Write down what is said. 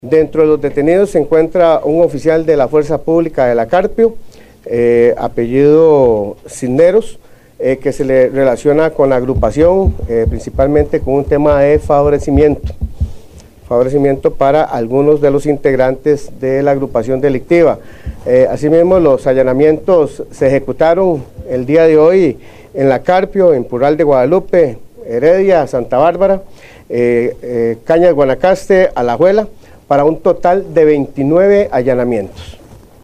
Dentro de los detenidos se encuentra un oficial de la Fuerza Pública de la Carpio, apellido Cisneros, que se le relaciona con la agrupación, principalmente con un tema de favorecimiento para algunos de los integrantes de la agrupación delictiva. Asimismo, los allanamientos se ejecutaron el día de hoy en la Carpio, en Purral de Guadalupe, Heredia, Santa Bárbara, Cañas, Guanacaste, Alajuela, para un total de 29 allanamientos.